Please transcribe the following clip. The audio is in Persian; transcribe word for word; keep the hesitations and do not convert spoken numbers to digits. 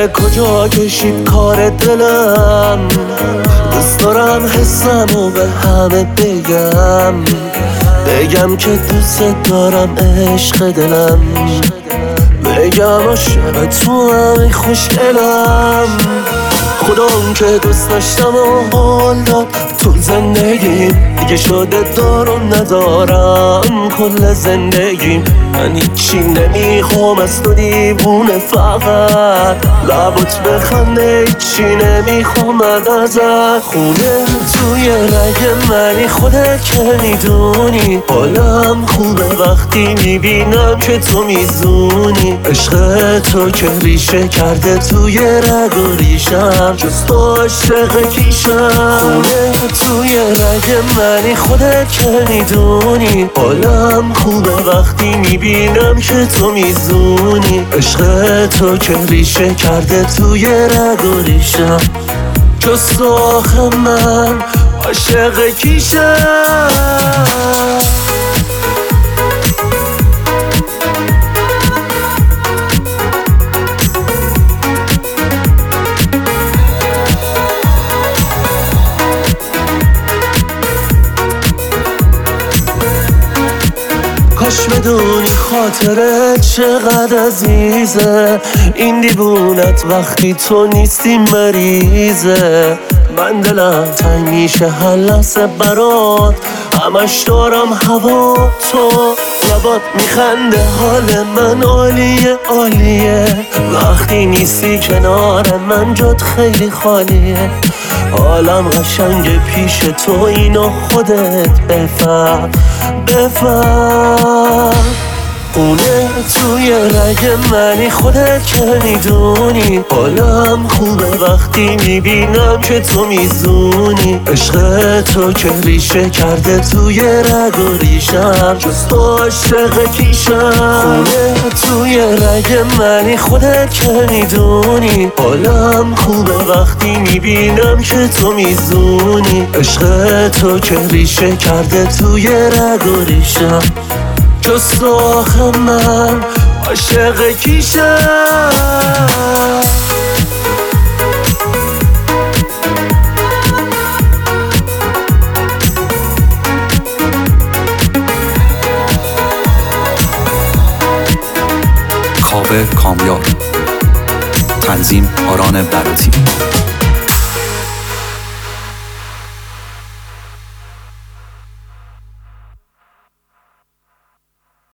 به کجا کشید کار دلم، دوست دارم حسمو به همه بگم، بگم که دوست دارم عشق دلم، بگم عاشق تو همه خوشگلم. خدا اون که دوست داشتم و حال داد تو زندگیم، دیگه شده دارم ندارم کل زندگیم. من هیچی نمیخوام از تو دیوونه، فقط لبات بخنده، هیچی نمیخوام من ازت. خونه توی رگ منی، خودت که میدونی حالم خوبه وقتی میبینم که تو میزونی. عشق تو که ریشه کرده توی رگ و ریشم، جز تو عاشق کیشم. خونه توی رگ منی، خودت که میدونی حالم خوبه وقتی میبینم که تو میزونی. عشق تو که ریشه کرده توی رگ و ریشم، جز تو آخه من عاشق کیشم. کاش بدونی خاطره چقدر عزیزه، این دیوونت وقتی تو نیستی مریضه. من دلم تنگ میشه هر لحظه برات، همش دارم هوا تو، لبات میخنده حال من عالیه عالیه. وقتی نیستی کنار من جات خیلی خالیه، حالم قشنگ پیش تو، اینو خودت بفهم بفهم. خونه توی رگ منی، خودت که میدونی حالم خوبه وقتی میبینم که تو میزونی. عشق تو که ریشه کرده توی رگ و ریشم، جز تو عاشق کیشم. خونه توی رگ منی، خودت که میدونی حالم خوبه وقتی میبینم که تو میزونی. عشق تو که ریشه کرده توی رگ و ریشم، جز تو آخه من عاشق کیشم. کاوه کامیار، تنظیم آران براتی.